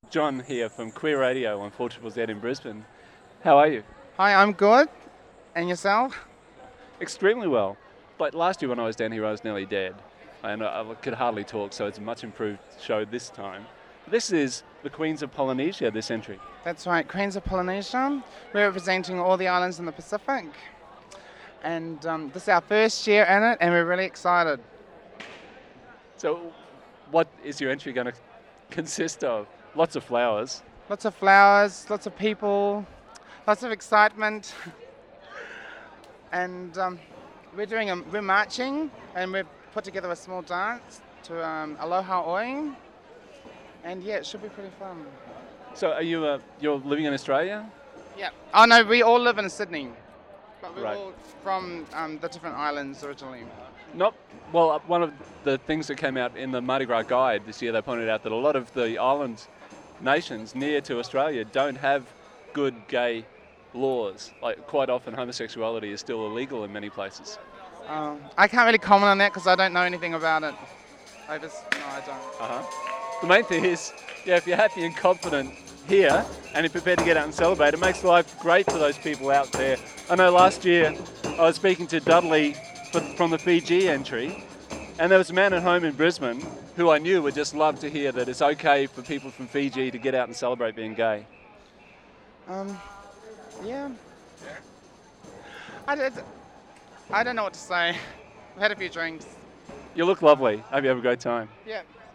John here from Queer Radio on 4 Z in Brisbane. How are you? Hi, I'm good. And yourself? Extremely well. But last year when I was down here, I was nearly dead. And I could hardly talk, so it's a much improved show this time. This is the Queens of Polynesia, this entry. That's right, Queens of Polynesia. We're representing all the islands in the Pacific. And this is our first year in it, and we're really excited. So, what is your entry going to consist of? Lots of flowers. Lots of flowers, lots of people, lots of excitement. And we're marching, and we've put together a small dance to Aloha Oi. And yeah, it should be pretty fun. So, are you you're living in Australia? Yeah. Oh no, we all live in Sydney, but we're Right. all from the different islands originally. Not well. One of the things that came out in the Mardi Gras guide this year, they pointed out that a lot of the island nations near to Australia don't have good gay laws. Like quite often, homosexuality is still illegal in many places. I can't really comment on that because I don't know anything about it. No, I don't. The main thing is, yeah, if you're happy and confident here and you're prepared to get out and celebrate, it makes life great for those people out there. I know last year I was speaking to Dudley from the Fiji entry, and there was a man at home in Brisbane who I knew would just love to hear that it's okay for people from Fiji to get out and celebrate being gay. Yeah. I don't know what to say. I've had a few drinks. You look lovely. Hope you have a great time. Yeah.